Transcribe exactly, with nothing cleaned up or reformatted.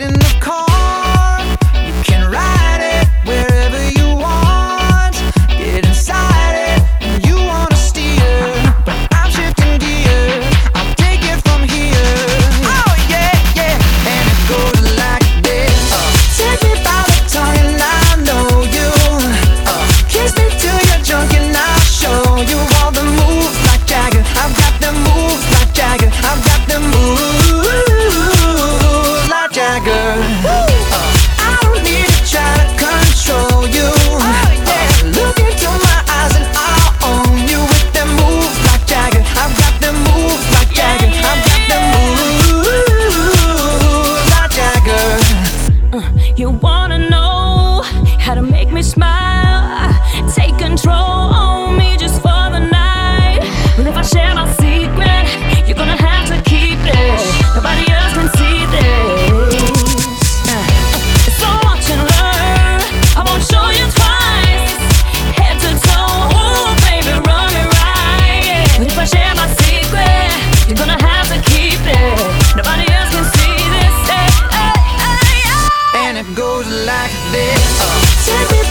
get in the car, you can ride it wherever you want. Get inside it when you wanna steer, but I'm shifting gears, I'll take it from here. Oh yeah, yeah, and it goes like this. uh, Take me by the tongue and I know you. uh, Kiss me till you're drunk and I'll show you all the moves like Jagger. I've got the moves like Jagger. I've got the moves like Jagger. uh, I don't need to try to control you. oh, yeah. uh, Look into my eyes and I'll own you with them moves like Jagger. I've got them moves like Jagger. I've got them moves like Jagger. You wanna know how to make me smile? Take control on me just for the night. But if I share my secret, you're gonna have to keep it. Nobody else can see this. Uh, So watch and learn. I won't show you twice. Head to toe, ooh, baby, run it right. But if I share my secret, you're gonna have to keep it. Nobody else can see this. Hey, hey, hey, hey. And it goes like this. uh, Take me